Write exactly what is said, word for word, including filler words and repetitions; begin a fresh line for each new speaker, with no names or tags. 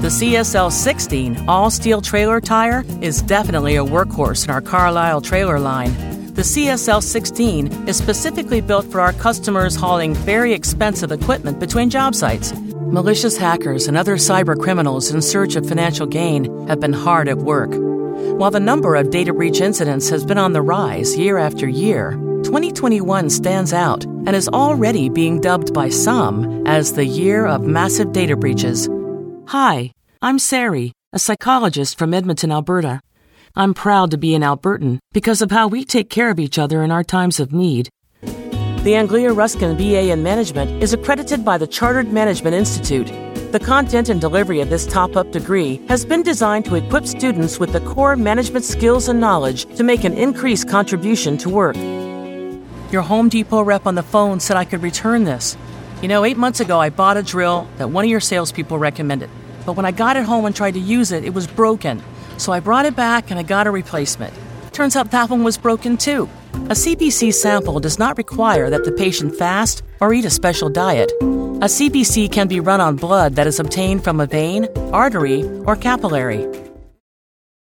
The C S L sixteen all-steel trailer tire is definitely a workhorse in our Carlisle trailer line. The C S L sixteen is specifically built for our customers hauling very expensive equipment between job sites. Malicious hackers and other cyber criminals in search of financial gain have been hard at work. While the number of data breach incidents has been on the rise year after year, twenty twenty-one stands out and is already being dubbed by some as the year of massive data breaches. Hi, I'm Sari, a psychologist from Edmonton, Alberta. I'm proud to be an Albertan because of how we take care of each other in our times of need. The Anglia Ruskin B A in Management is accredited by the Chartered Management Institute. The content and delivery of this top-up degree has been designed to equip students with the core management skills and knowledge to make an increased contribution to work. Your Home Depot rep on the phone said I could return this. You know, eight months ago I bought a drill that one of your salespeople recommended. But when I got it home and tried to use it, it was broken. So I brought it back and I got a replacement. Turns out that one was broken too. A C B C sample does not require that the patient fast or eat a special diet. A C B C can be run on blood that is obtained from a vein, artery, or capillary.